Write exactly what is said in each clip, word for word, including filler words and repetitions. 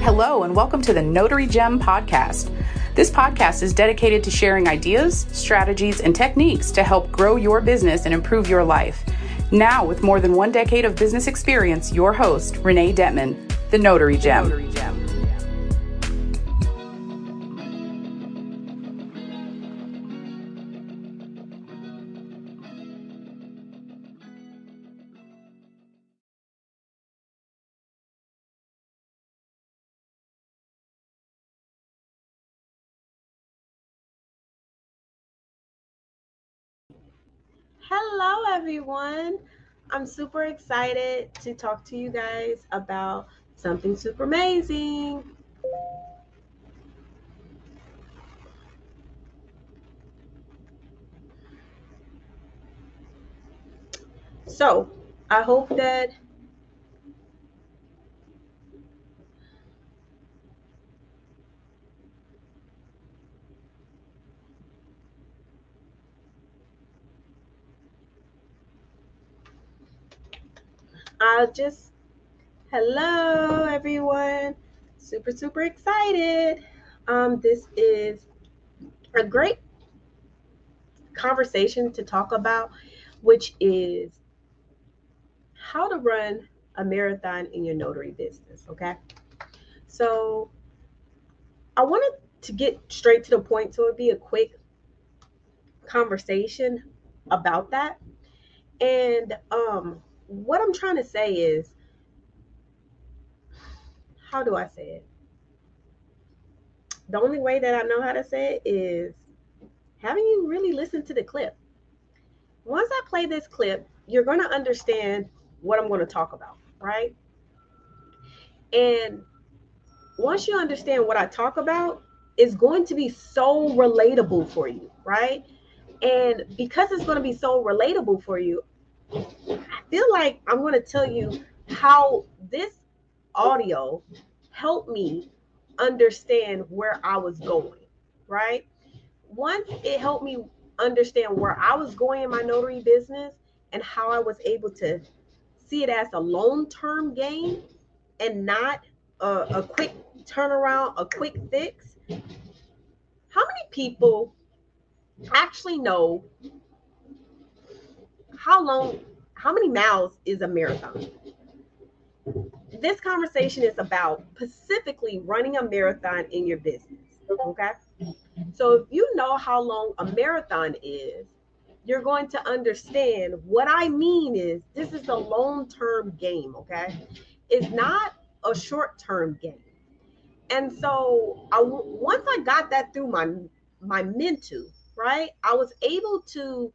Hello, and welcome to the Notary Gem podcast. This podcast is dedicated to sharing ideas, strategies, and techniques to help grow your business and improve your life. Now, with more than one decade of business experience, your host, Renee Detman, the Notary Gem. The Notary Gem. Hello, everyone. I'm super excited to talk to you guys about something super amazing. So, I hope that I'll just, hello, everyone. Super, super excited. Um, this is a great conversation to talk about, which is how to run a marathon in your notary business. Okay. So, I wanted to get straight to the point, so it'd be a quick conversation about that. And um, what I'm trying to say is, how do I say it? The only way that I know how to say it is having you really listen to the clip. Once I play this clip, you're going to understand what I'm going to talk about, right? And once you understand what I talk about, it's going to be so relatable for you, right? And because it's going to be so relatable for you, I feel like I'm going to tell you how this audio helped me understand where I was going, right? Once it helped me understand where I was going in my notary business and how I was able to see it as a long-term gain and not a, a quick turnaround, a quick fix. How many people actually know how long, how many miles is a marathon? This conversation is about specifically running a marathon in your business. Okay. So if you know how long a marathon is, you're going to understand what I mean is this is a long-term game. Okay. It's not a short-term game. And so I, once I got that through my, my mental, right, I was able to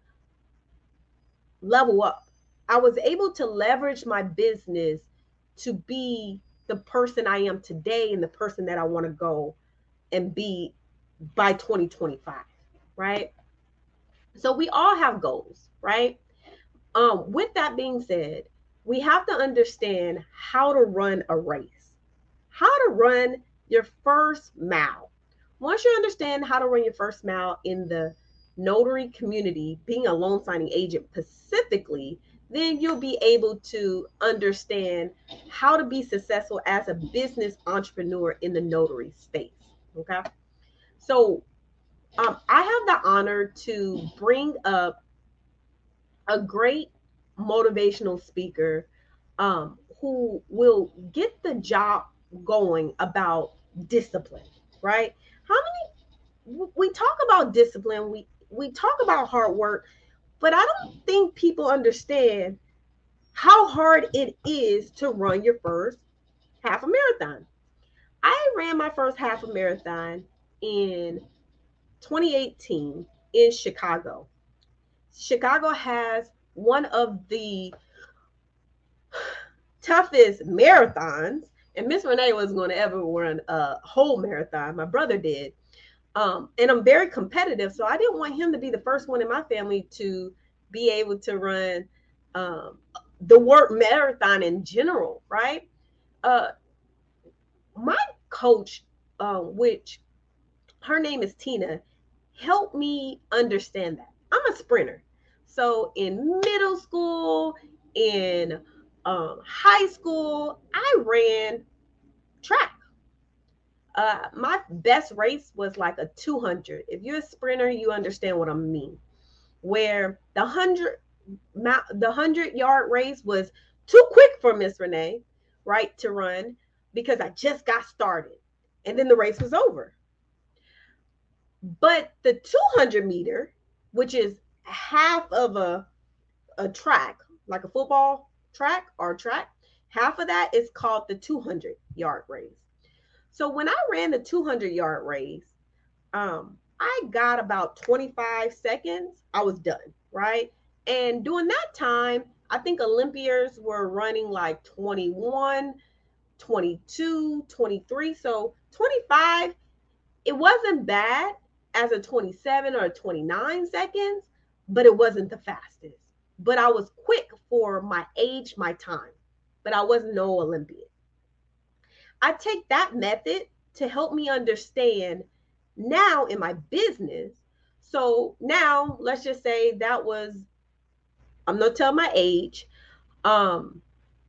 level up. I was able to leverage my business to be the person I am today and the person that I want to go and be by twenty twenty-five, right? So we all have goals, right? Um, with that being said, we have to understand how to run a race, how to run your first mile. Once you understand how to run your first mile in the notary community, being a loan signing agent specifically, then you'll be able to understand how to be successful as a business entrepreneur in the notary space. Okay. So um, I have the honor to bring up a great motivational speaker um, who will get the job going about discipline, right? How many we talk about discipline, we we talk about hard work, but I don't think people understand how hard it is to run your first half a marathon. I ran my first half a marathon in twenty eighteen in Chicago. Chicago has one of the toughest marathons, and Miss Renee wasn't going to ever run a whole marathon. My brother did. Um, and I'm very competitive, so I didn't want him to be the first one in my family to be able to run um, the word marathon in general, right? Uh, my coach, uh, which her name is Tina, helped me understand that. I'm a sprinter. So in middle school, in um, high school, I ran track. Uh, my best race was like a two hundred. If you're a sprinter, you understand what I mean. Where the one hundred the one hundred yard race was too quick for Miss Renee, right, to run because I just got started. And then the race was over. But the two hundred meter, which is half of a, a track, like a football track or track, half of that is called the two hundred yard race. So when I ran the two hundred yard race, um, I got about twenty-five seconds. I was done, right? And during that time, I think Olympians were running like twenty-one, twenty-two, twenty-three. So twenty-five, it wasn't bad as a twenty-seven or twenty-nine seconds, but it wasn't the fastest. But I was quick for my age, my time, but I wasn't no Olympian. I take that method to help me understand now in my business. So now let's just say that was, I'm not telling my age. Um,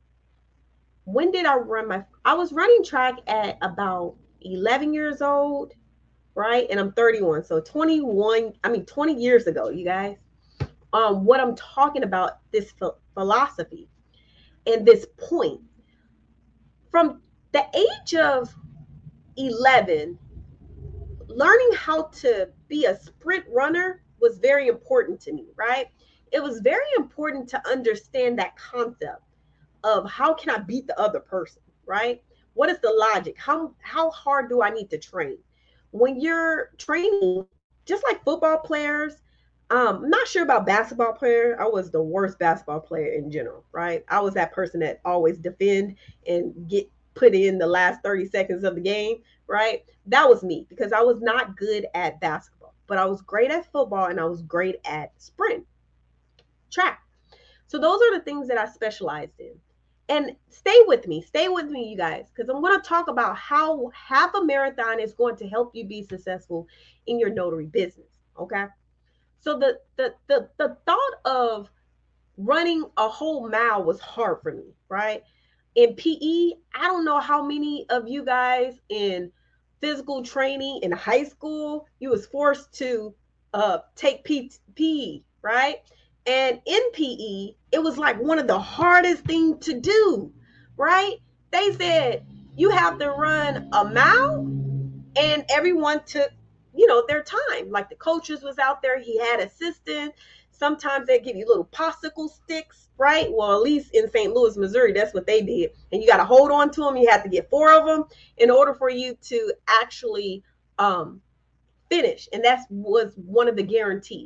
when did I run my, I was running track at about eleven years old, right? And I'm thirty-one. So twenty-one, I mean, twenty years ago, you guys. Um, what I'm talking about, this ph- philosophy and this point. From the age of eleven, learning how to be a sprint runner was very important to me, right? It was very important to understand that concept of how can I beat the other person, right? What is the logic? How how hard do I need to train? When you're training, just like football players, um, I'm not sure about basketball player. I was the worst basketball player in general, right? I was that person that always defend and get put in the last thirty seconds of the game, right? That was me because I was not good at basketball, but I was great at football and I was great at sprint, track. So those are the things that I specialized in. And stay with me, stay with me, you guys, because I'm going to talk about how half a marathon is going to help you be successful in your notary business. Okay. So the the the, the thought of running a whole mile was hard for me, right? In P E, I don't know how many of you guys in physical training in high school, you was forced to uh, take P E, right? And in P E, it was like one of the hardest things to do, right? They said you have to run a mile, and everyone took, you know, their time. Like the coaches was out there, he had assistants. Sometimes they give you little popsicle sticks, right? Well, at least in Saint Louis, Missouri, that's what they did. And you got to hold on to them. You have to get four of them in order for you to actually um, finish. And that was one of the guarantees.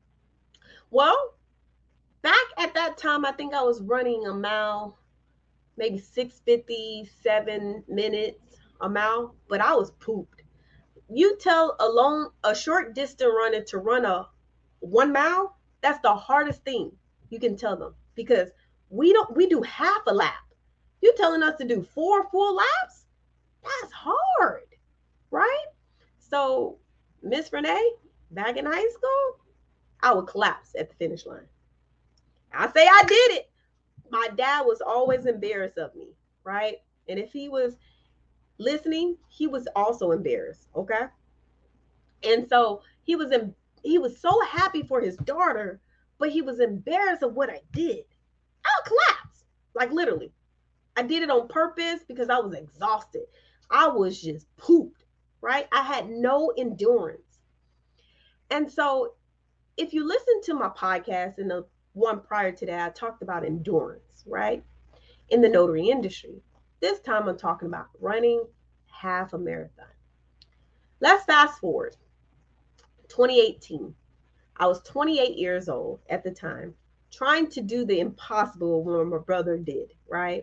Well, back at that time, I think I was running a mile, maybe six fifty-seven minutes a mile, but I was pooped. You tell a long, a short distance runner to run a one mile, that's the hardest thing you can tell them because we don't, we do half a lap. You telling us to do four full laps? That's hard, right? So, Miss Renee, back in high school, I would collapse at the finish line. I say I did it. My dad was always embarrassed of me, right? And if he was listening, he was also embarrassed, okay? And so he was in, he was so happy for his daughter, but he was embarrassed of what I did. I collapsed, like literally. I did it on purpose because I was exhausted. I was just pooped, right? I had no endurance. And so if you listen to my podcast and the one prior to that, I talked about endurance, right? In the notary industry. This time I'm talking about running half a marathon. Let's fast forward. twenty eighteen. I was twenty-eight years old at the time, trying to do the impossible when my brother did, right?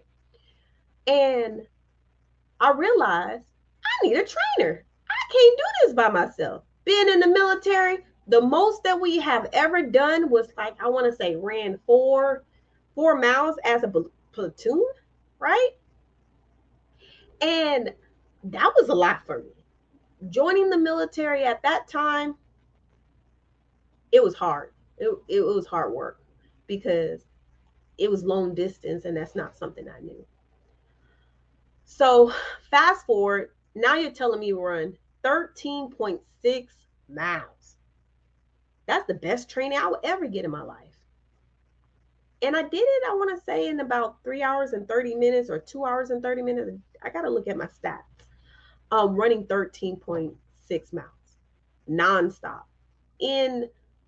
And I realized I need a trainer. I can't do this by myself. Being in the military, the most that we have ever done was like, I want to say ran four, four miles as a platoon, right? And that was a lot for me. Joining the military at that time, it was hard. It, it was hard work because it was long distance and that's not something I knew. So fast forward, Now you're telling me to run thirteen point six miles. That's the best training I would ever get in my life. And I did it, I want to say, in about three hours and thirty minutes or two hours and thirty minutes. I got to look at my stats. Um, running thirteen point six miles nonstop in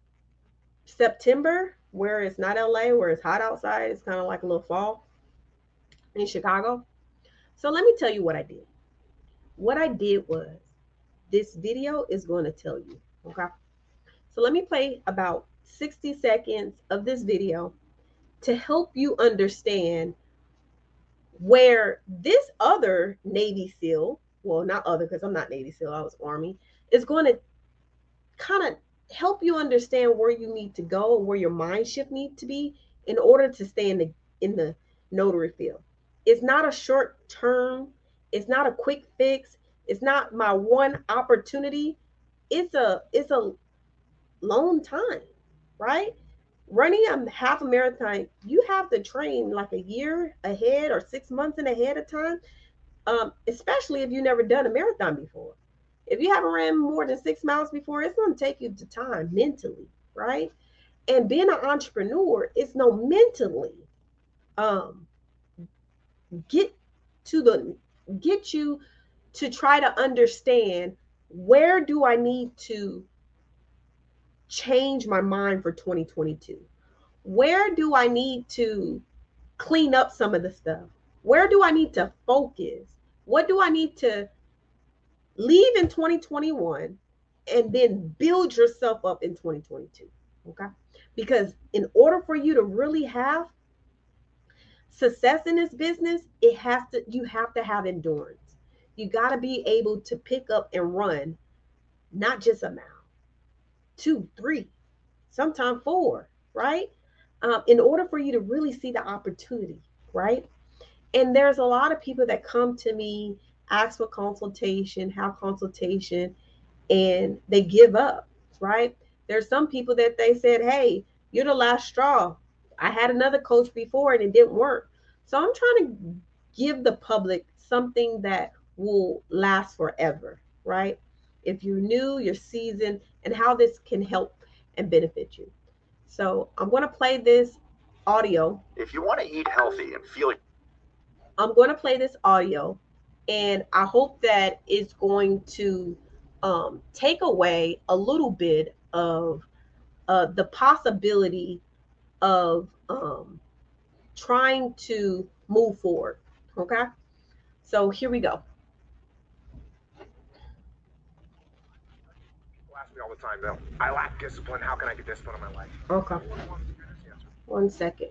September, where it's not L A, where it's hot outside. It's kind of like a little fall in Chicago. So let me tell you what I did. What I did was, this video is going to tell you, okay? So let me play about sixty seconds of this video to help you understand where this other Navy SEAL, well, not other, because I'm not Navy SEAL, I was Army, is going to kind of help you understand where you need to go, where your mind shift needs to be in order to stay in the in the notary field. It's not a short term, it's not a quick fix, it's not my one opportunity. It's a it's a long time, right? Running a half a marathon, you have to train like a year ahead or six months in ahead of time, um, especially if you've never done a marathon before. If you haven't ran more than six miles before, it's going to take you to time mentally, right? And being an entrepreneur, it's no mentally um, get to the get you to try to understand, where do I need to change my mind for twenty twenty-two? Where do I need to clean up some of the stuff? Where do I need to focus? What do I need to leave in twenty twenty-one and then build yourself up in twenty twenty-two? Okay? Because in order for you to really have success in this business, it has to you have to have endurance. You got to be able to pick up and run not just a mile, two, three, sometimes four, right? Um, in order for you to really see the opportunity, right? And there's a lot of people that come to me, ask for consultation, have consultation, and they give up, right? There's some people that they said, hey, you're the last straw. I had another coach before and it didn't work. So I'm trying to give the public something that will last forever, right? If you're new, you're seasoned, and how this can help and benefit you. So I'm going to play this audio. If you want to eat healthy and feel, I'm going to play this audio, and I hope that it's going to um, take away a little bit of uh, the possibility of um, trying to move forward. Okay, so here we go. People ask me all the time, though, I lack discipline. How can I get discipline in my life? Okay. Everyone wants to hear this answer. One second.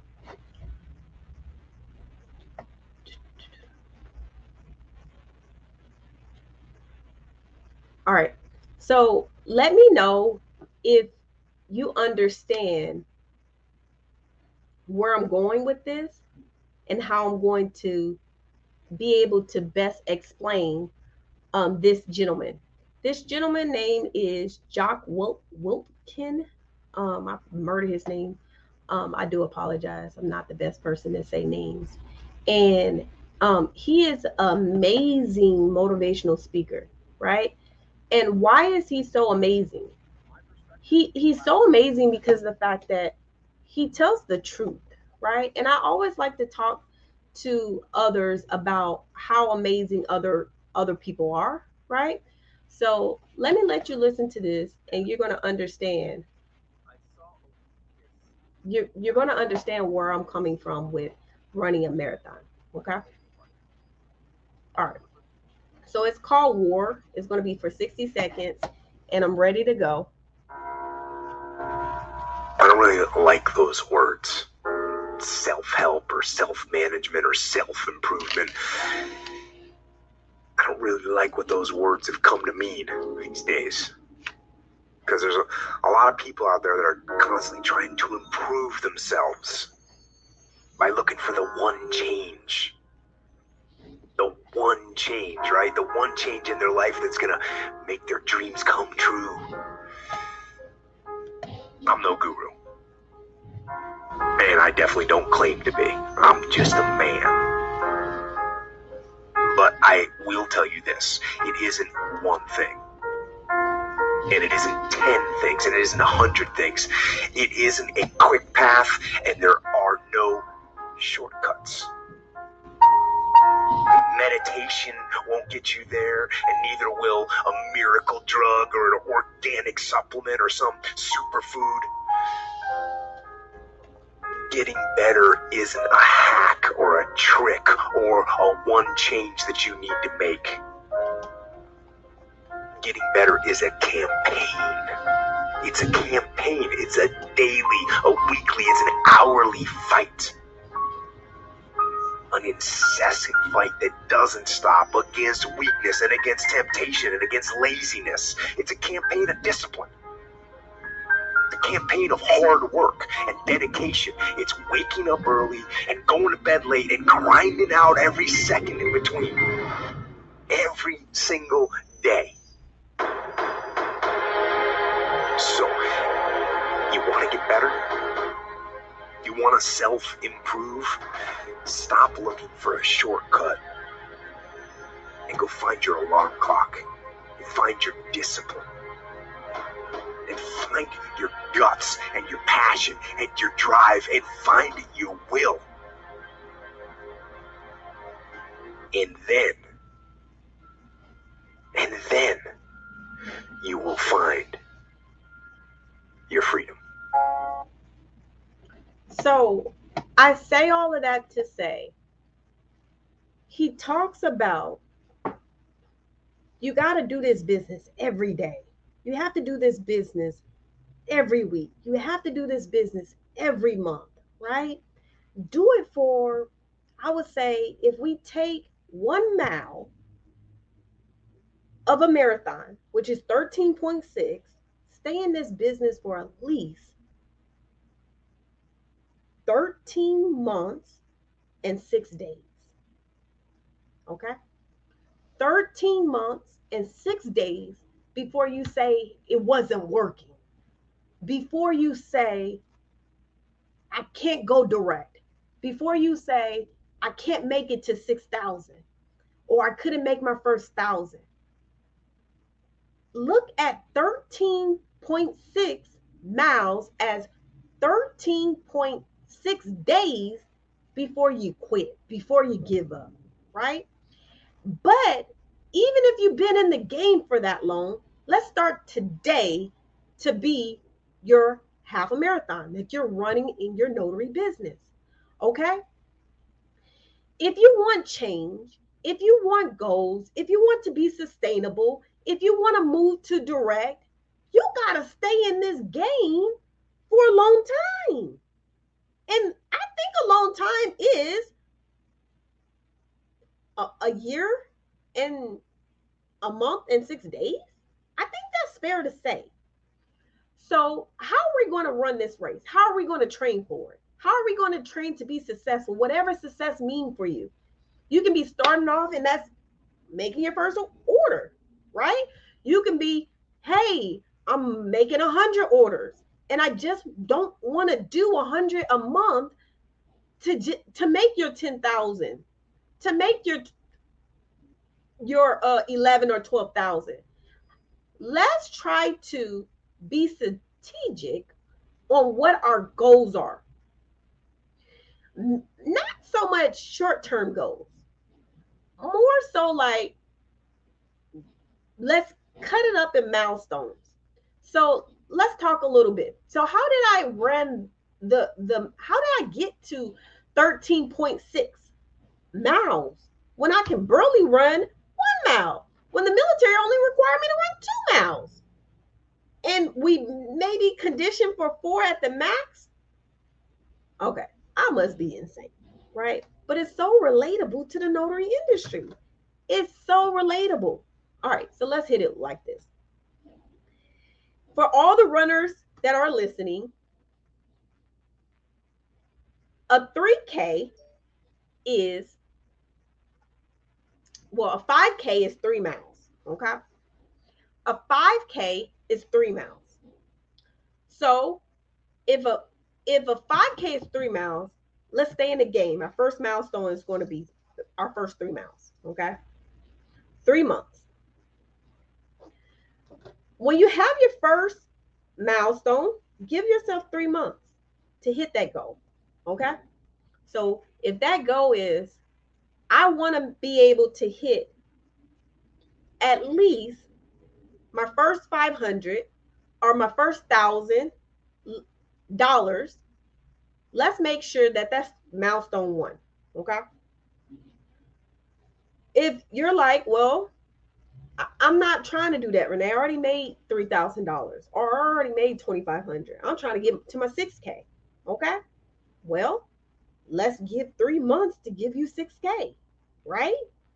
All right. So let me know if you understand where I'm going with this and how I'm going to be able to best explain um, this gentleman. This gentleman name is Jock Wil- Wilkin. Um, I murdered his name. Um, I do apologize. I'm not the best person to say names. And um, he is an amazing motivational speaker, right? And why is he so amazing? He he's so amazing because of the fact that he tells the truth, right? And I always like to talk to others about how amazing other other people are, right? So let me let you listen to this, and you're going to understand. You're you're going to understand where I'm coming from with running a marathon. Okay. All right. So it's called War. It's going to be for sixty seconds, and I'm ready to go. I don't really like those words. Self-help or self-management or self-improvement. I don't really like what those words have come to mean these days. Because there's a, a lot of people out there that are constantly trying to improve themselves by looking for the one change. The one change, right? The one change in their life that's going to make their dreams come true. I'm no guru. And I definitely don't claim to be. I'm just a man. But I I will tell you this. It isn't one thing. And it isn't ten things, and it isn't a hundred things. It isn't a quick path, and there are no shortcuts. Meditation won't get you there, and neither will a miracle drug or an organic supplement or some superfood. Getting better isn't a hack or a trick or a one change that you need to make. Getting better is a campaign. It's a campaign. It's a daily, a weekly, it's an hourly fight. An incessant fight that doesn't stop against weakness and against temptation and against laziness. It's a campaign of discipline. It's a campaign of hard work and dedication. It's waking up early and going to bed late and grinding out every second in between. Every single day. So, you want to get better? You want to self-improve? Stop looking for a shortcut and go find your alarm clock and find your discipline and find your guts and your passion and your drive and find your will. And then, and then you will find your freedom. So I say all of that to say, he talks about you got to do this business every day. You have to do this business every week. You have to do this business every month, right? Do it for, I would say, if we take one mile of a marathon, which is thirteen point six, stay in this business for at least thirteen months and six days. Okay? thirteen months and six days before you say it wasn't working. Before you say, I can't go direct. Before you say, I can't make it to six thousand or I couldn't make my first thousand. Look at thirteen point six miles as thirteen point six days before you quit, before you give up, right? But even if you've been in the game for that long, let's start today to be your half a marathon that you're running in your notary business, okay? If you want change, if you want goals, if you want to be sustainable, if you want to move to direct, you got to stay in this game for a long time. And I think a long time is a, a year and a month and six days. I think that's fair to say. So how are we going to run this race? How are we going to train for it? How are we going to train to be successful? Whatever success means for you. You can be starting off and that's making your first order, right? You can be, hey, I'm making a hundred orders and I just don't want to do a hundred a month to, to make your ten thousand, to make your, your uh, eleven or twelve thousand. Let's try to be strategic on what our goals are. Not so much short-term goals, more so like, let's cut it up in milestones. So let's talk a little bit. So how did I run the, the how did I get to thirteen point six miles when I can barely run one mile, when the military only required me to run two miles? And we maybe conditioned for four at the max? Okay, I must be insane, right? But it's so relatable to the notary industry. It's so relatable. All right, so let's hit it like this. For all the runners that are listening, a three K is, well, a five K is three miles, okay? A five K is three miles. So if a if a five K is three miles, let's stay in the game. Our first milestone is going to be our first three miles, okay? three months. When you have your first milestone, give yourself three months to hit that goal. Okay. So if that goal is, I want to be able to hit at least my first five hundred or my first thousand dollars, let's make sure that that's milestone one. Okay. If you're like, well, I'm not trying to do that, Renee. I already made three thousand dollars or I already made twenty-five hundred dollars. I'm trying to get to my six K. Okay. Well, let's give three months to give you six K, right?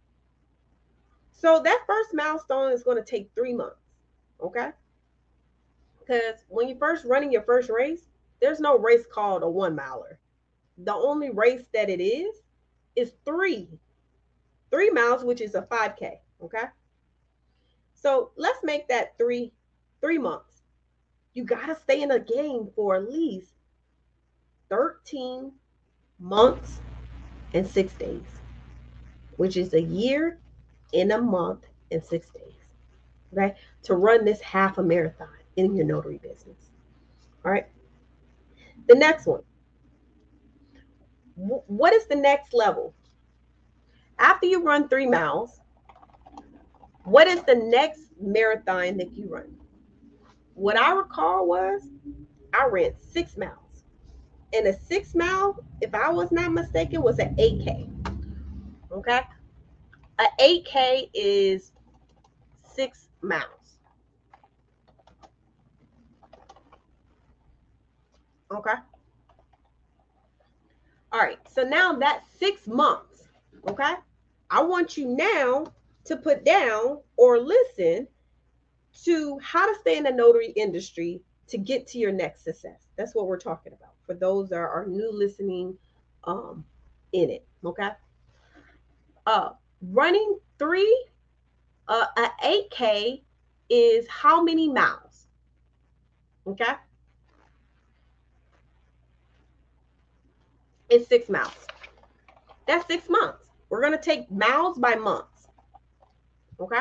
So that first milestone is going to take three months. Okay. Because when you're first running your first race, there's no race called a one miler. The only race that it is, is three, three miles, which is a five K. Okay. So let's make that three, three months. You got to stay in the game for at least thirteen months and six days, which is a year in a month and six days. Okay. To run this half a marathon in your notary business. All right. The next one. What is the next level? After you run three miles, what is the next marathon that you run? What I recall was I ran six miles. And a six mile, if I was not mistaken, was an eight K. Okay? An eight K is six miles. Okay? All right. So now that's six months. Okay? I want you now to put down or listen to how to stay in the notary industry to get to your next success. That's what we're talking about for those that are new listening um, in it. Okay. Uh, running three, uh, an eight K is how many miles? Okay. It's six miles. That's six months. We're going to take miles by months. Okay.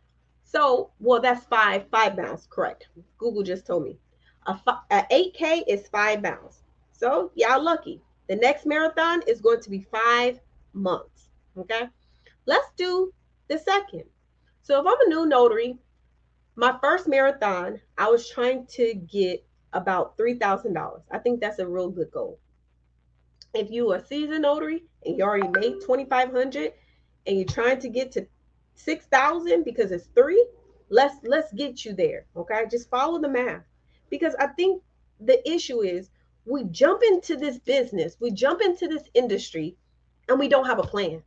So, well, that's five, five miles. Correct. Google just told me. A, a eight K is five miles. So, y'all lucky. The next marathon is going to be five months. Okay. Let's do the second. So, if I'm a new notary, my first marathon, I was trying to get about three thousand dollars. I think that's a real good goal. If you are a seasoned notary and you already made twenty-five hundred dollars and you're trying to get to six thousand because it's three, let's let's get you there. Okay, just follow the math, because I think the issue is we jump into this business, we jump into this industry, and we don't have a plan.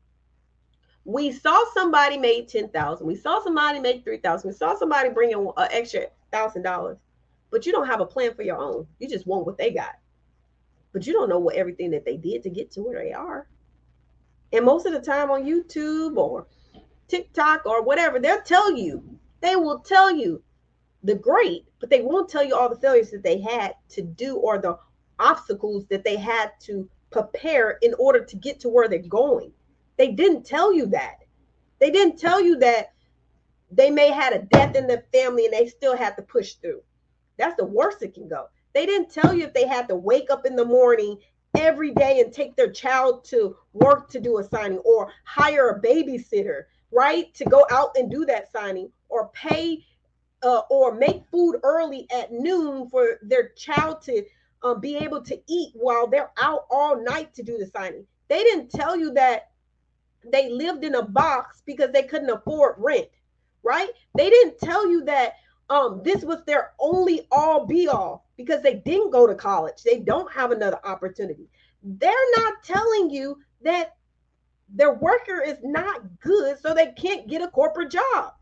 We saw somebody made ten thousand, we saw somebody make three thousand, we saw somebody bring in an extra thousand dollars, but you don't have a plan for your own. You just want what they got, but you don't know what everything that they did to get to where they are. And most of the time on YouTube or TikTok or whatever, they'll tell you, they will tell you the great, but they won't tell you all the failures that they had to do or the obstacles that they had to prepare in order to get to where they're going. They didn't tell you that. They didn't tell you that they may had a death in their family and they still had to push through. That's the worst it can go. They didn't tell you if they had to wake up in the morning every day and take their child to work to do a signing, or hire a babysitter, right, to go out and do that signing, or pay uh, or make food early at noon for their child to um, be able to eat while they're out all night to do the signing. They didn't tell you that they lived in a box because they couldn't afford rent, right? They didn't tell you that um, this was their only all be all because they didn't go to college. They don't have another opportunity. They're not telling you that their worker is not good, so they can't get a corporate job.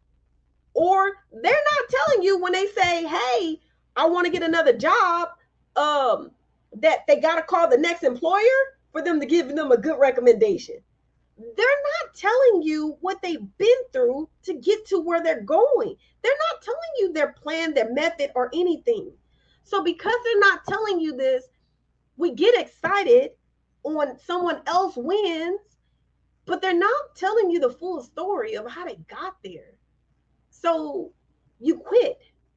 Or they're not telling you when they say, hey, I want to get another job, um, that they got to call the next employer for them to give them a good recommendation. They're not telling you what they've been through to get to where they're going. They're not telling you their plan, their method, or anything. So because they're not telling you this, we get excited when someone else wins, but they're not telling you the full story of how they got there. So you quit.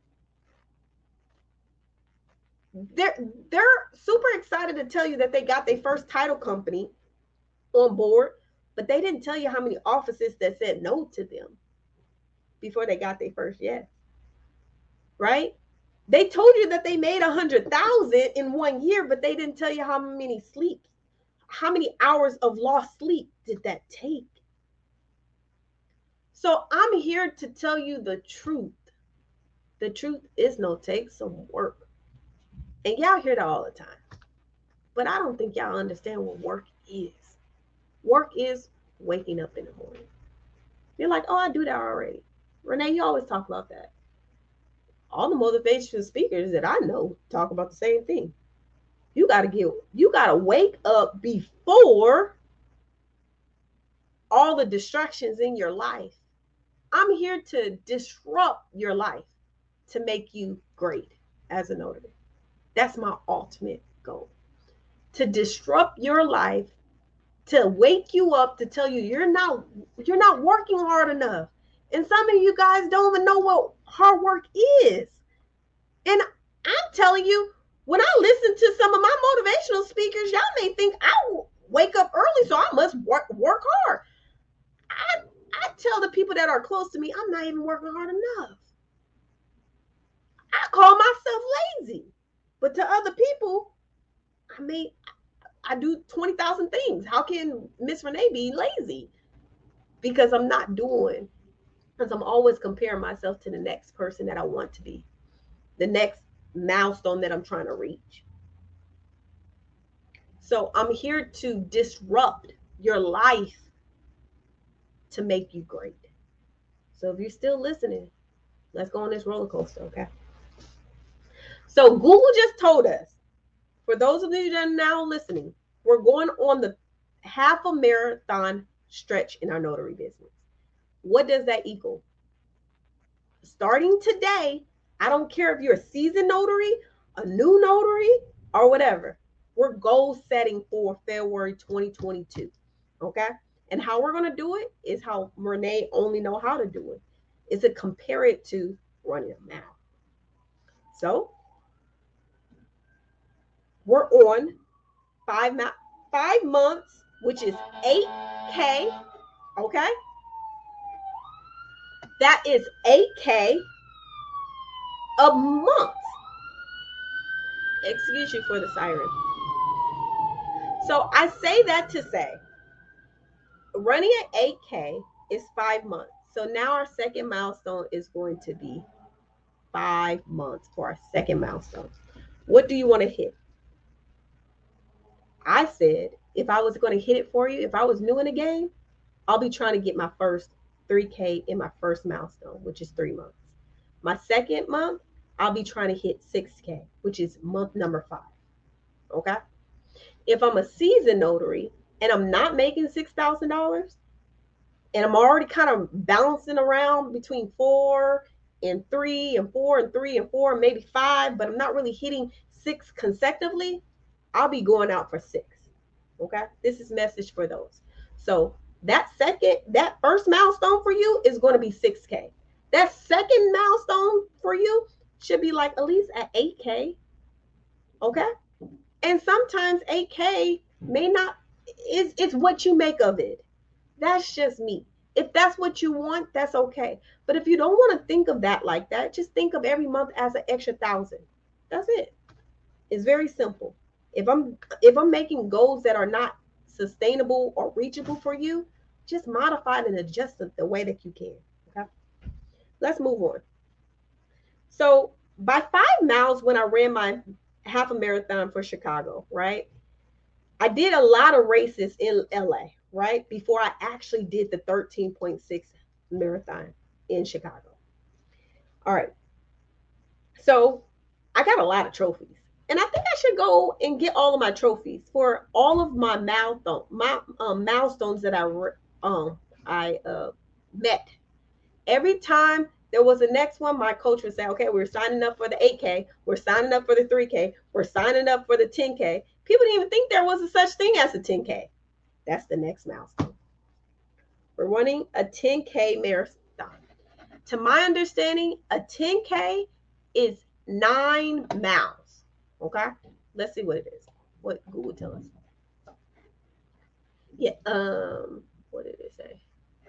They're they're super excited to tell you that they got their first title company on board, but they didn't tell you how many offices that said no to them before they got their first yes. Right? They told you that they made a hundred thousand in one year, but they didn't tell you how many sleeps, how many hours of lost sleep did that take. So I'm here to tell you the truth. The truth is no take some work. And y'all hear that all the time. But I don't think y'all understand what work is. Work is waking up in the morning. You're like, oh, I do that already. Renee, you always talk about that. All the motivational speakers that I know talk about the same thing. You gotta get, you gotta wake up before all the distractions in your life. I'm here to disrupt your life to make you great as a notary. That's my ultimate goal. To disrupt your life, to wake you up, to tell you you're not you're not working hard enough. And some of you guys don't even know what hard work is. And I'm telling you, when I listen to some of my motivational speakers, y'all may think I wake up early, so I must work, work hard. I, I tell the people that are close to me, I'm not even working hard enough. I call myself lazy. But to other people, I mean, I do twenty thousand things. How can Miss Renee be lazy? Because I'm not doing, because I'm always comparing myself to the next person that I want to be, the next milestone that I'm trying to reach. So I'm here to disrupt your life to make you great. So if you're still listening, let's go on this roller coaster, okay? So Google just told us, for those of you that are now listening, we're going on the half a marathon stretch in our notary business. What does that equal? Starting today, I don't care if you're a seasoned notary, a new notary, or whatever. We're goal setting for February twenty twenty-two, okay? And how we're going to do it is how Renee only know how to do it. Is to compare it to running a mile. So we're on five, five months, which is eight K, okay? That is eight K a month. Excuse you for the siren. So I say that to say, running at eight K is five months. So now our second milestone is going to be five months for our second milestone. What do you want to hit? I said, if I was going to hit it for you, if I was new in the game, I'll be trying to get my first three K in my first milestone, which is three months. My second month, I'll be trying to hit six K, which is month number five. Okay? If I'm a seasoned notary and I'm not making six thousand dollars and I'm already kind of bouncing around between four and three and four and three and four, and maybe five, but I'm not really hitting six consecutively, I'll be going out for six. Okay? This is message for those. So that second, that first milestone for you is going to be six K. That second milestone for you should be like at least at eight K. Okay? And sometimes eight K may not, it's, it's what you make of it. That's just me. If that's what you want, that's okay. But if you don't want to think of that like that, just think of every month as an extra thousand. That's it. It's very simple. If I'm if I'm making goals that are not sustainable or reachable for you, just modify it and adjust it the way that you can. Okay. Let's move on. So by five miles, when I ran my half a marathon for Chicago, right? I did a lot of races in L A, right? Before I actually did the thirteen point six marathon in Chicago. All right. So I got a lot of trophies. And I think I should go and get all of my trophies for all of my milestone, my um, milestones that I um I uh, met. Every time there was a next one, my coach would say, okay, we're signing up for the eight K. We're signing up for the three K. We're signing up for the ten K. People didn't even think there was a such thing as a ten K. That's the next milestone. We're running a ten K marathon. To my understanding, a ten K is nine miles. Okay? Let's see what it is. What Google tell us. Yeah, um, what did it say?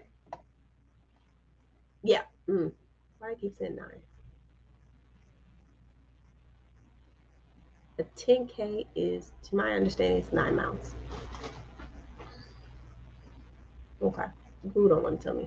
Yeah. Mm. Why do I keep saying nine? A ten K is, to my understanding, it's nine miles. Okay. Google don't want to tell me.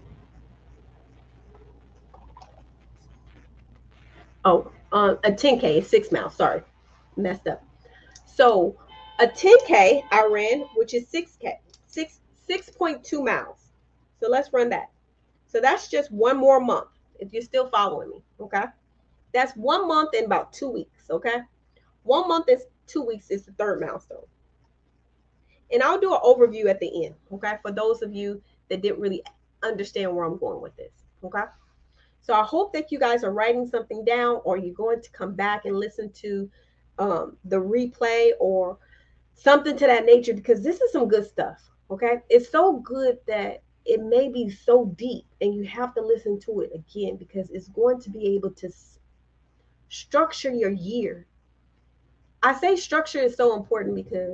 Oh, um, a ten K is six miles. Sorry. Messed up. So a ten K I ran, which is six K, six six point two miles. So let's run that. So that's just one more month, if you're still following me. Okay. That's one month and about two weeks. Okay. One month is two weeks is the third milestone. And I'll do an overview at the end. Okay. For those of you that didn't really understand where I'm going with this. Okay. So I hope that you guys are writing something down, or you're going to come back and listen to um, the replay or something to that nature, because this is some good stuff. Okay. It's so good that it may be so deep and you have to listen to it again, because it's going to be able to s- structure your year. I say structure is so important because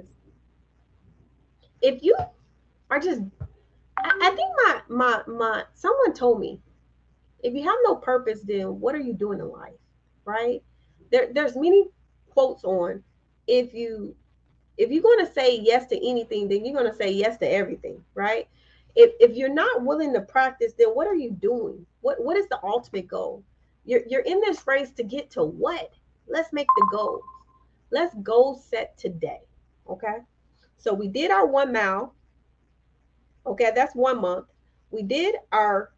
if you are just, I, I think my, my, my, someone told me, if you have no purpose, then what are you doing in life? Right? There, there's many quotes on, if you, if you're going to say yes to anything, then you're going to say yes to everything, right? If, if you're not willing to practice, then what are you doing? What, what is the ultimate goal? You're, you're in this race to get to what? Let's make the goals. Let's goal set today. Okay. So we did our one mile. Okay. That's one month. We did our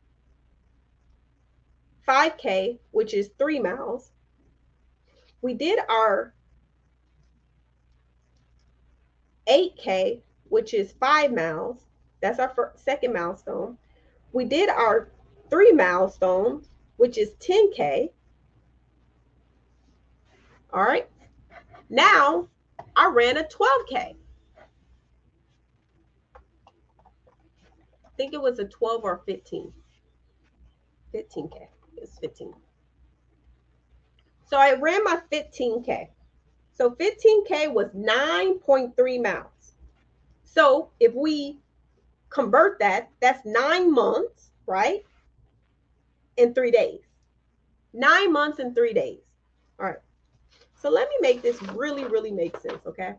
five K, which is three miles. We did our eight K, which is five miles. That's our first, second milestone. We did our three milestones, which is ten K. All right. Now I ran a twelve K. I think it was a twelve or fifteen. fifteen K. It's fifteen. So I ran my fifteen K. So fifteen K was nine point three miles. So if we convert that, that's nine months, right? In three days. Nine months and three days. All right. So let me make this really, really make sense, okay?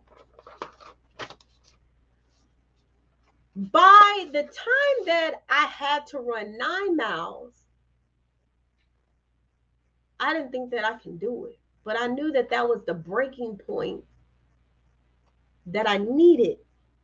By the time that I had to run nine miles, I didn't think that I can do it. But I knew that that was the breaking point that I needed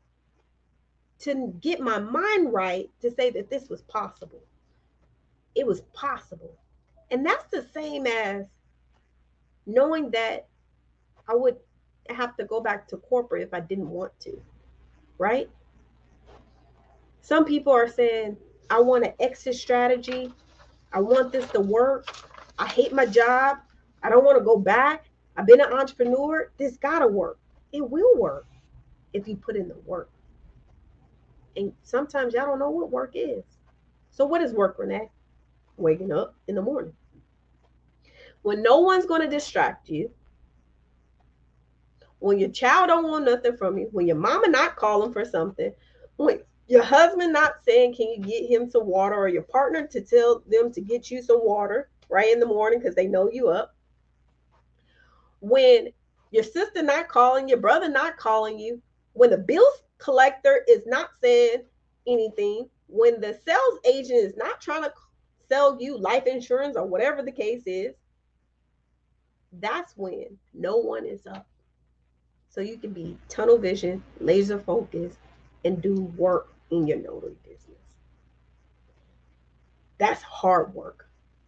to get my mind right to say that this was possible. It was possible. And that's the same as knowing that I would have to go back to corporate if I didn't want to, right? Some people are saying, I want an exit strategy. I want this to work. I hate my job. I don't want to go back. I've been an entrepreneur. This gotta work. It will work if you put in the work. And sometimes y'all don't know what work is. So what is work, Renee? Waking up in the morning. When no one's going to distract you. When your child don't want nothing from you. When your mama not calling for something. When your husband not saying, can you get him some water? Or your partner to tell them to get you some water right in the morning because they know you up. When your sister not calling, your brother not calling you. When the bill collector is not saying anything. When the sales agent is not trying to sell you life insurance or whatever the case is. That's when no one is up. So you can be tunnel vision, laser focused, and do work in your notary business. That's hard work.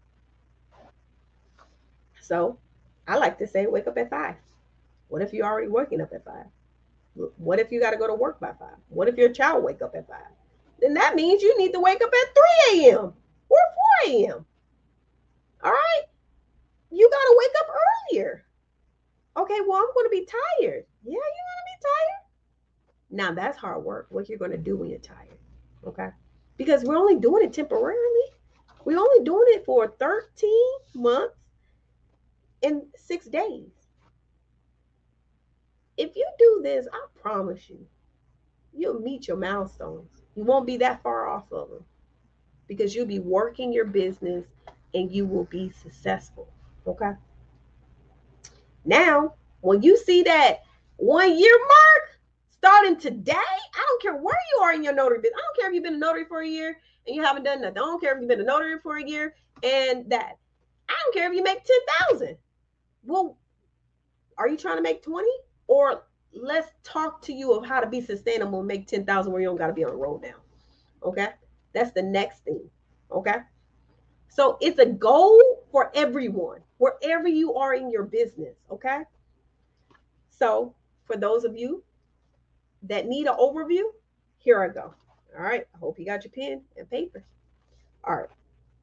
So I like to say, wake up at five. What if you're already waking up at five? What if you got to go to work by five? What if your child wake up at five? Then that means you need to wake up at three a.m. or four a.m. All right? You got to wake up earlier. Okay, well, I'm going to be tired. Yeah, you're going to be tired. Now, that's hard work, what you're going to do when you're tired. Okay? because we're only doing it temporarily. We're only doing it for thirteen months and six days. If you do this, I promise you, you'll meet your milestones. You won't be that far off of them because you'll be working your business and you will be successful. Okay. Now, when you see that one year mark starting today, I don't care where you are in your notary business. I don't care if you've been a notary for a year and you haven't done nothing. I don't care if you've been a notary for a year and that. I don't care if you make ten thousand. Well, are you trying to make twenty? Or let's talk to you of how to be sustainable and make ten thousand where you don't got to be on the road now. Okay? That's the next thing. Okay? So it's a goal for everyone, wherever you are in your business. Okay? So for those of you that need an overview, here I go. All right. I hope you got your pen and paper. All right.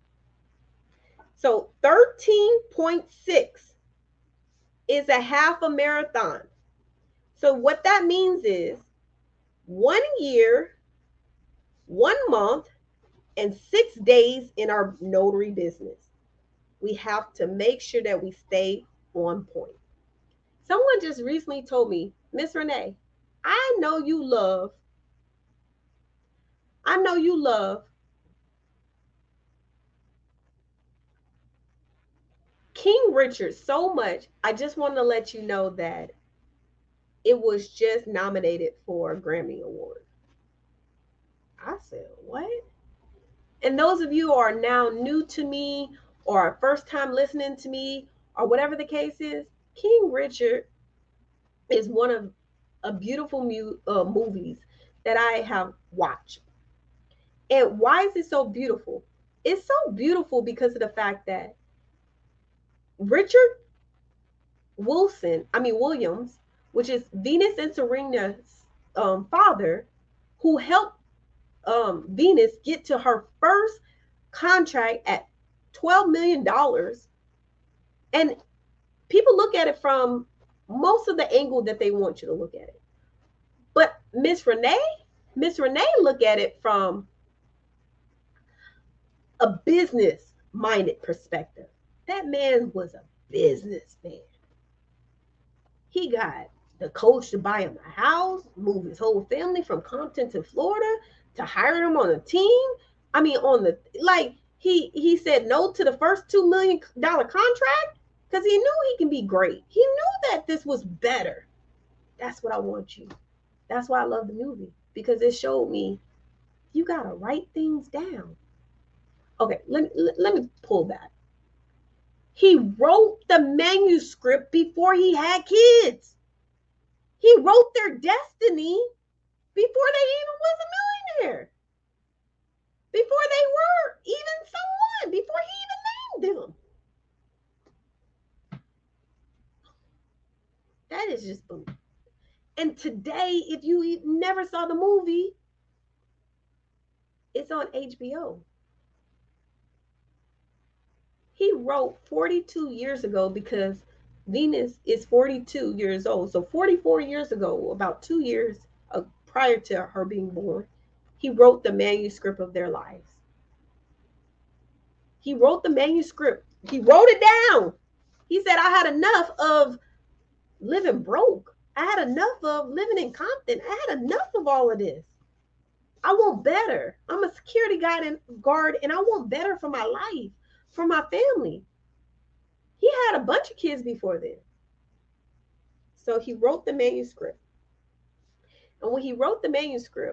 So thirteen point six is a half a marathon. So what that means is one year, one month, and six days in our notary business. We have to make sure that we stay on point. Someone just recently told me, Miss Renee, I know you love, I know you love King Richard so much. I just want to let you know that it was just nominated for a Grammy Award. I said, what? And those of you who are now new to me or are first time listening to me or whatever the case is, King Richard is one of a beautiful mu- uh, movies that I have watched. And why is it so beautiful? It's so beautiful because of the fact that Richard Wilson, I mean Williams, which is Venus and Serena's um, father, who helped um, Venus get to her first contract at twelve million dollars. And people look at it from most of the angle that they want you to look at it. But Miss Renee, Miss Renee look at it from a business-minded perspective. That man was a businessman. He got the coach to buy him a house, move his whole family from Compton to Florida, to hire him on a team. I mean, on the, like, he he said no to the first two million dollar contract because he knew he can be great. He knew that this was better. That's what I want you. That's why I love the movie, because it showed me you got to write things down. Okay, let me, let me pull that. He wrote the manuscript before he had kids. He wrote their destiny before they even was a millionaire. Before they were even someone. Before he even named them. That is just boom. And today, if you never saw the movie, it's on H B O. He wrote forty-two years ago because Venus is forty-two years old. So forty-four years ago, about two years uh, prior to her being born, he wrote the manuscript of their lives. He wrote the manuscript. He wrote it down. He said, I had enough of living broke. I had enough of living in Compton. I had enough of all of this. I want better. I'm a security guard and guard, and I want better for my life, for my family. He had a bunch of kids before then. So he wrote the manuscript. And when he wrote the manuscript,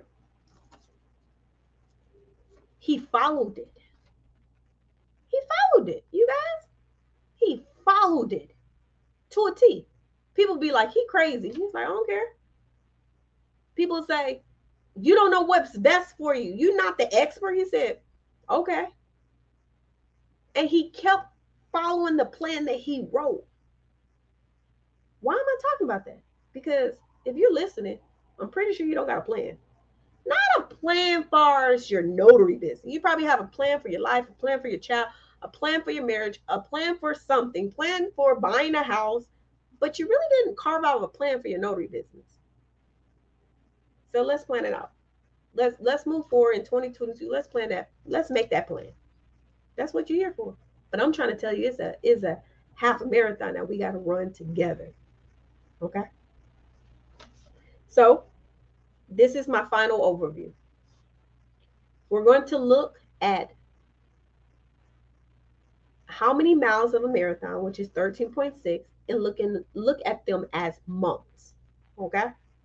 he followed it. He followed it, you guys. He followed it to a T. People be like, he crazy. He's like, I don't care. People say, you don't know what's best for you. You're not the expert. He said, okay. And he kept following the plan that he wrote. Why am I talking about that? Because if you're listening, I'm pretty sure you don't got a plan. Not a plan far as your notary business. You probably have a plan for your life, a plan for your child, a plan for your marriage, a plan for something, plan for buying a house, but you really didn't carve out a plan for your notary business. So let's plan it out. let's let's move forward in twenty twenty-two. Let's plan that. Let's make that plan. That's what you're here for. But I'm trying to tell you, it's a is a half a marathon that we got to run together. Okay. So this is my final overview. We're going to look at how many miles of a marathon, which is thirteen point six, and look in, look at them as months. Okay.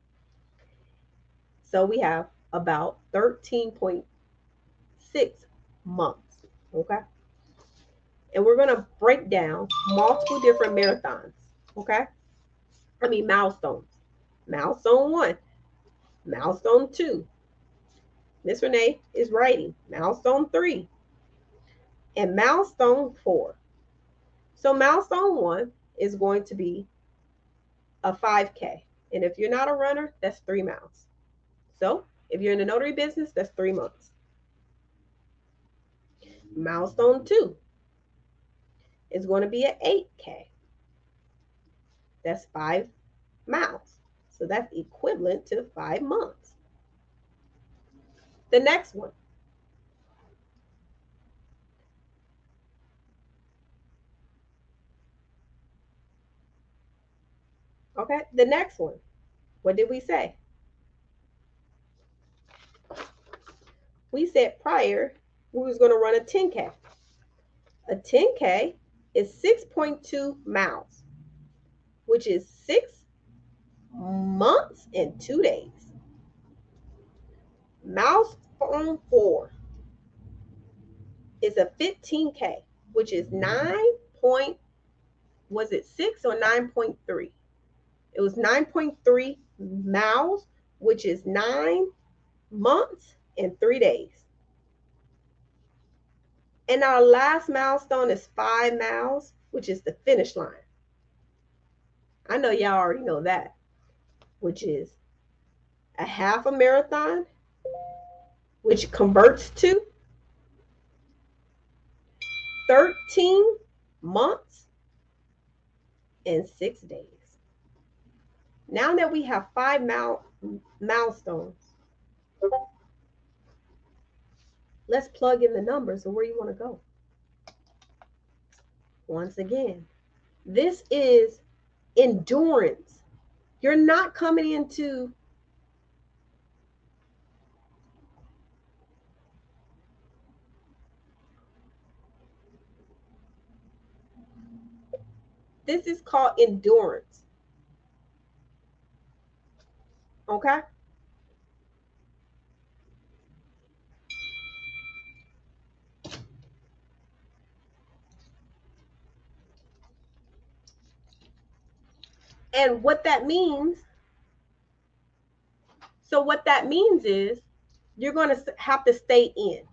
So we have about thirteen point six months. Okay. And we're going to break down multiple different marathons. Okay. I mean, milestones. Milestone one, milestone two. Miss Renee is writing milestone three and milestone four. So milestone one is going to be a five K. And if you're not a runner, that's three miles. So if you're in the notary business, that's three months. Milestone two is going to be an eight K. That's five miles. So that's equivalent to five months. The next one. Okay, the next one. What did we say? We said prior we was going to run a ten K. A ten K is six point two miles, which is six months and two days. Milestone four is a fifteen K, which is nine point, was it six or nine point three? It was nine point three miles, which is nine months and three days. And our last milestone is five miles, which is the finish line. I know y'all already know that, which is a half a marathon, which converts to thirteen months and six days. Now that we have five mile, milestones, let's plug in the numbers of where you want to go. Once again, this is endurance. You're not coming into this is called endurance. Okay? And what that means, so what that means is you're going to have to stay in.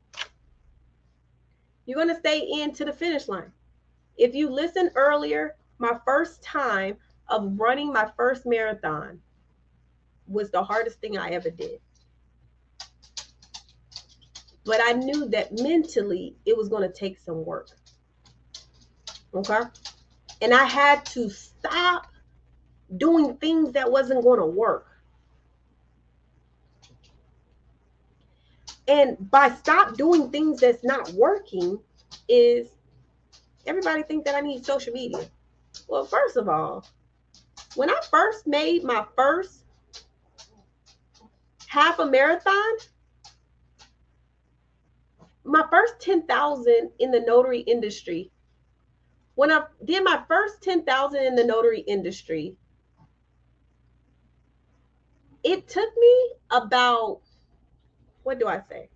You're going to stay in to the finish line. If you listened earlier, my first time of running my first marathon was the hardest thing I ever did. But I knew that mentally it was going to take some work. Okay? And I had to stop doing things that wasn't going to work. And by stop doing things that's not working is everybody think that I need social media. Well, first of all, when I first made my first half a marathon, my first ten thousand in the notary industry, when I did my first ten thousand in the notary industry, it took me about, what do I say?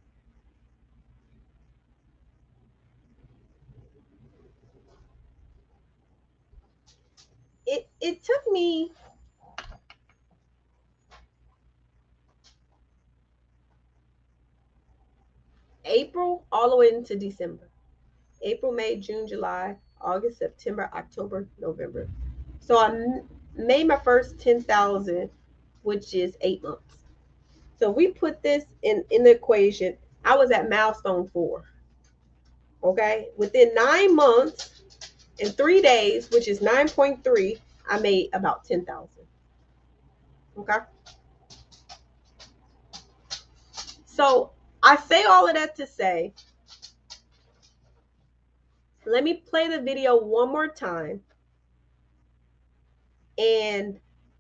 It, it took me April all the way into December. April, May, June, July, August, September, October, November. So I m- made my first ten thousand, which is eight months. So we put this in, in the equation. I was at milestone four. Okay. Within nine months and three days, which is nine point three, I made about ten thousand. Okay. So I say all of that to say, let me play the video one more time. And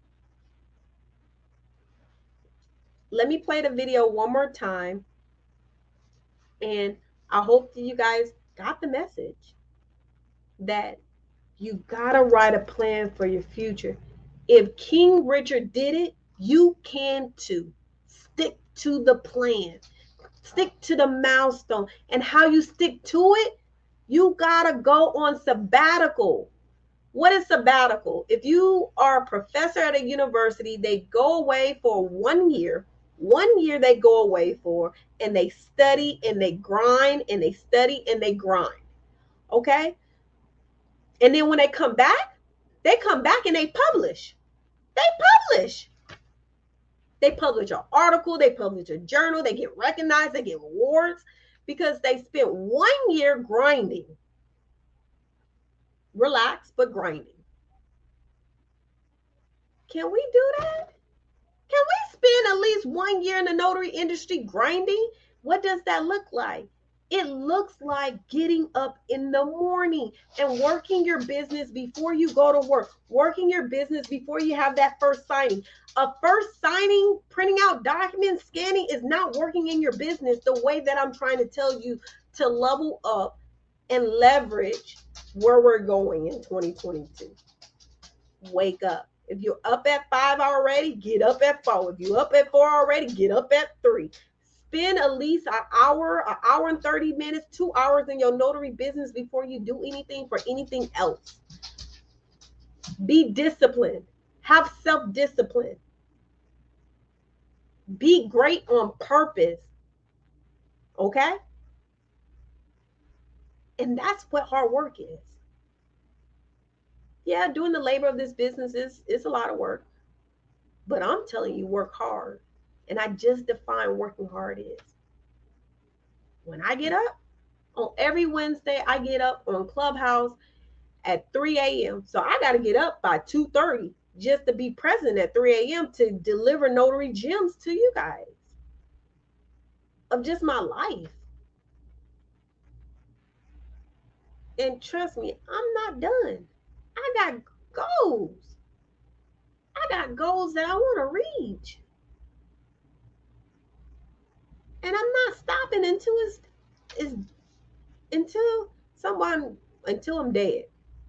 let me play the video one more time. And I hope that you guys got the message that you gotta write a plan for your future. If King Richard did it, you can too. Stick to the plan. Stick to the milestone. And how you stick to it, you gotta go on sabbatical. What is sabbatical? If you are a professor at a university, they go away for one year. One year they go away for, and they study and they grind and they study and they grind. Okay? And then when they come back, they come back and they publish. They publish. They publish an article, they publish a journal, they get recognized, they get awards because they spent one year grinding. Relax, but grinding. Can we do that? Can we spend at least one year in the notary industry grinding? What does that look like? It looks like getting up in the morning and working your business before you go to work, working your business before you have that first signing. A first signing, printing out documents, scanning is not working in your business the way that I'm trying to tell you to level up and leverage where we're going in twenty twenty-two. Wake up. If you're up at five already, get up at four. If you're up at four already, get up at three. Spend at least an hour, an hour and thirty minutes, two hours in your notary business before you do anything for anything else. Be disciplined. Have self-discipline. Be great on purpose. Okay? And that's what hard work is. Yeah, doing the labor of this business is, is a lot of work. But I'm telling you, work hard. And I just define working hard is. When I get up, on every Wednesday, I get up on Clubhouse at three a.m. So I got to get up by two thirty just to be present at three a.m. to deliver notary gems to you guys of just my life. And trust me, I'm not done. I got goals. I got goals that I want to reach. And I'm not stopping until it's, it's until someone, until I'm dead.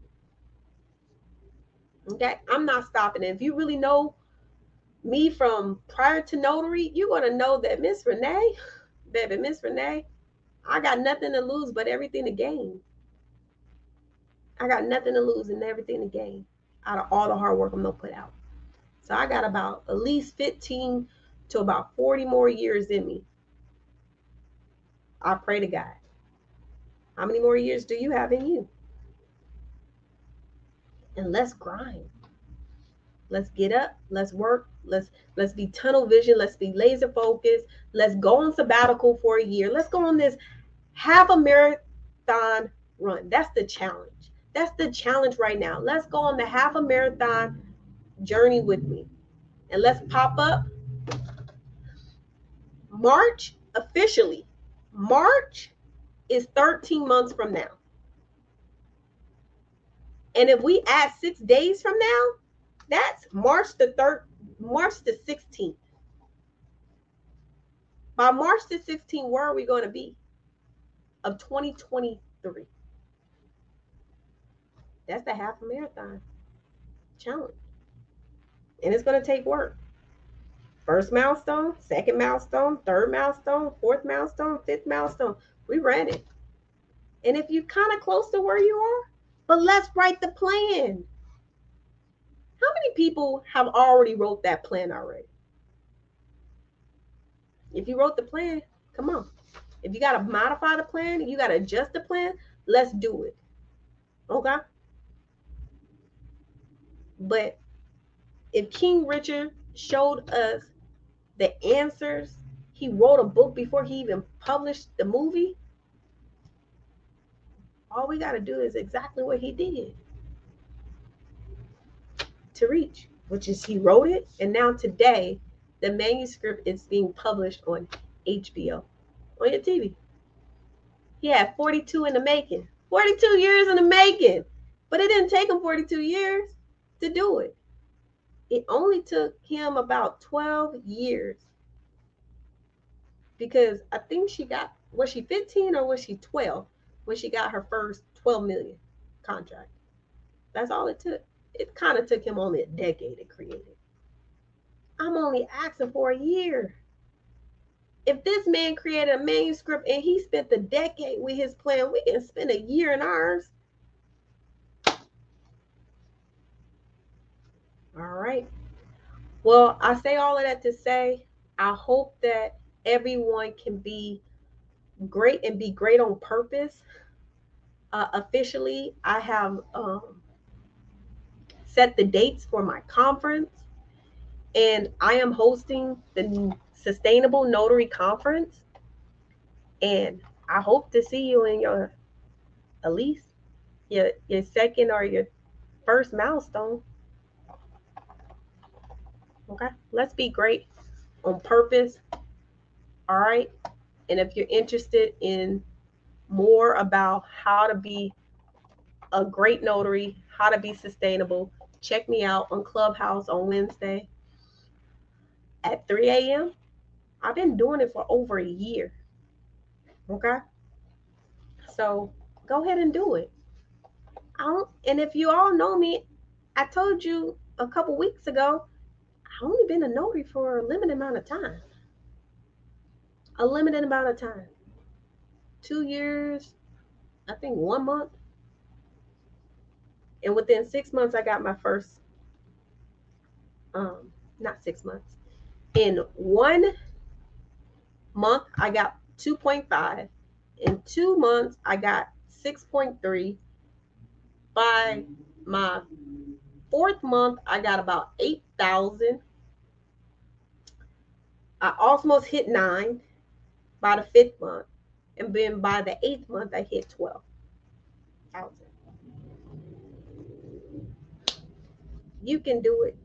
Okay? I'm not stopping. And if you really know me from prior to notary, you're going to know that Miss Renee, baby, Miss Renee, I got nothing to lose but everything to gain. I got nothing to lose and everything to gain out of all the hard work I'm going to put out. So I got about at least fifteen to about forty more years in me. I pray to God. How many more years do you have in you? And let's grind. Let's get up. Let's work. Let's let's be tunnel vision. Let's be laser focused. Let's go on sabbatical for a year. Let's go on this half a marathon run. That's the challenge. That's the challenge right now. Let's go on the half a marathon journey with me. And let's pop up March officially. March is thirteen months from now. And if we add six days from now, that's March the third, March the sixteenth. By March the sixteenth, where are we going to be? Of twenty twenty-three. That's the half a marathon challenge. And it's going to take work. First milestone, second milestone, third milestone, fourth milestone, fifth milestone. We ran it. And if you're kind of close to where you are, but let's write the plan. How many people have already wrote that plan already? If you wrote the plan, come on. If you got to modify the plan, you got to adjust the plan, let's do it. Okay? But if King Richard showed us the answers, he wrote a book before he even published the movie, all we got to do is exactly what he did to reach, which is he wrote it, and now today the manuscript is being published on H B O on your T V. He had forty-two in the making. forty-two years in the making. But it didn't take him forty-two years to do it. It only took him about twelve years. Because I think she got, was she fifteen or was she twelve when she got her first twelve million contract? That's all it took. It kind of took him only a decade to create it. I'm only asking for a year. If this man created a manuscript and he spent the decade with his plan, we can spend a year in ours. All right. Well, I say all of that to say, I hope that everyone can be great and be great on purpose. Uh, officially, I have um, set the dates for my conference, and I am hosting the Sustainable Notary Conference. And I hope to see you in your, at least your, your second or your first milestone. Okay, let's be great on purpose. All right. And if you're interested in more about how to be a great notary, how to be sustainable, check me out on Clubhouse on Wednesday at three a.m. I've been doing it for over a year. Okay. So go ahead and do it. I don't, and if you all know me, I told you a couple weeks ago, I've only been a notary for a limited amount of time. A limited amount of time. Two years, I think one month. And within six months, I got my first, um, not six months. In one month, I got two point five. In two months, I got six point three. By my fourth month, I got about eight thousand. I almost hit nine by the fifth month. And then by the eighth month, I hit twelve thousand. You can do it.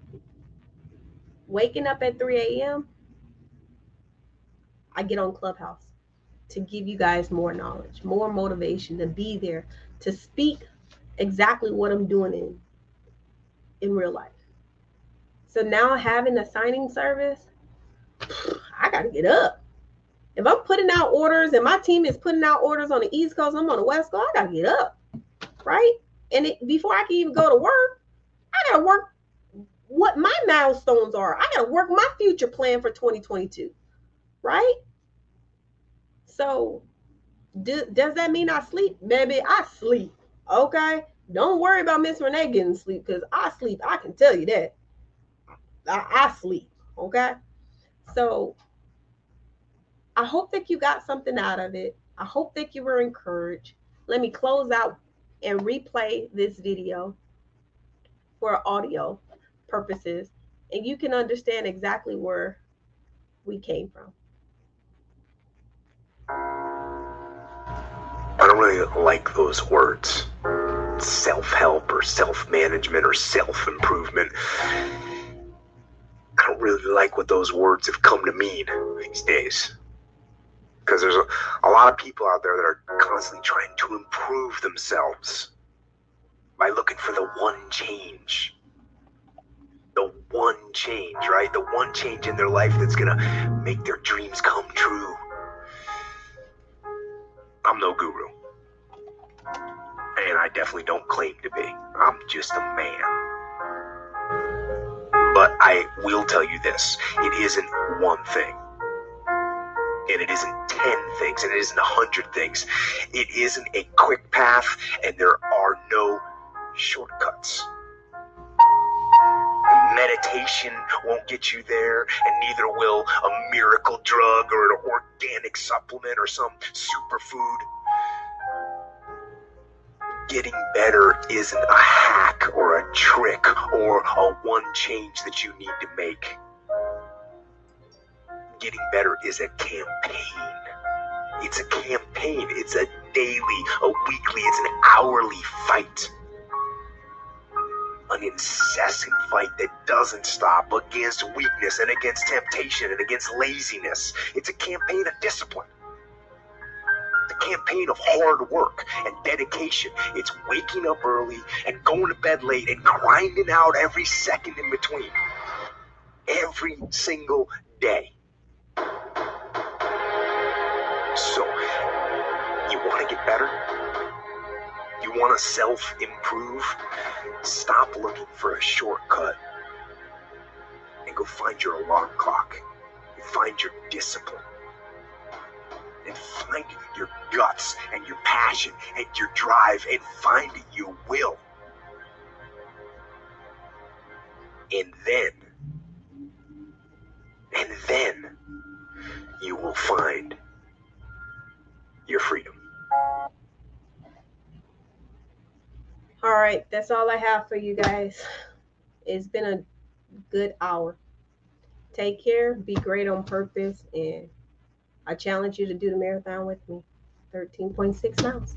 Waking up at three a.m., I get on Clubhouse to give you guys more knowledge, more motivation, to be there, to speak exactly what I'm doing in, in real life. So now having a signing service, I got to get up. If I'm putting out orders and my team is putting out orders on the East Coast, I'm on the West Coast, I got to get up, right? And it, before I can even go to work, I got to work what my milestones are. I got to work my future plan for twenty twenty-two, right? So do, does that mean I sleep? Baby, I sleep, okay? Don't worry about Miss Renee getting sleep, because I sleep. I can tell you that. I, I sleep, okay? So I hope that you got something out of it. I hope that you were encouraged. Let me close out and replay this video for audio purposes, and you can understand exactly where we came from. I don't really like those words. Self-help or self-management or self-improvement. I don't really like what those words have come to mean these days. Because there's a, a lot of people out there that are constantly trying to improve themselves by looking for the one change. The one change, right? The one change in their life that's going to make their dreams come true. I'm no guru. And I definitely don't claim to be. I'm just a man. But I will tell you this. It isn't one thing. And it isn't ten things. And it isn't a hundred things. It isn't a quick path. And there are no shortcuts. Meditation won't get you there, and neither will a miracle drug or an organic supplement or some superfood. Getting better isn't a hack or a trick or a one change that you need to make. Getting better is a campaign. It's a campaign. It's a daily, a weekly, it's an hourly fight. an incessant fight that doesn't stop against weakness and against temptation and against laziness. It's a campaign of discipline. It's a campaign of hard work and dedication. It's waking up early and going to bed late and grinding out every second in between. Every single day. So, you want to get better? You want to self-improve? Stop looking for a shortcut and go find your alarm clock and find your discipline and find your guts and your passion and your drive and find your will. And then, and then you will find your freedom. All right, that's all I have for you guys. It's been a good hour. Take care, be great on purpose, and I challenge you to do the marathon with me. thirteen point six miles.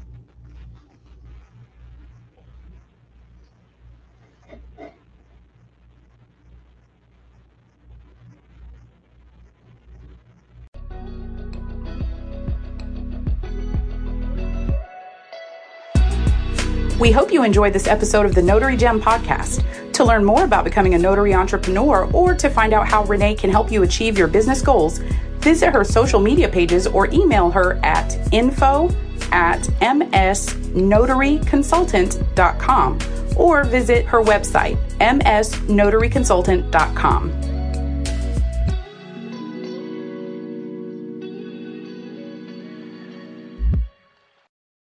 We hope you enjoyed this episode of the Notary Gem podcast. To learn more about becoming a notary entrepreneur or to find out how Renee can help you achieve your business goals, visit her social media pages or email her at info at m s notary consultant dot com or visit her website, m s notary consultant dot com.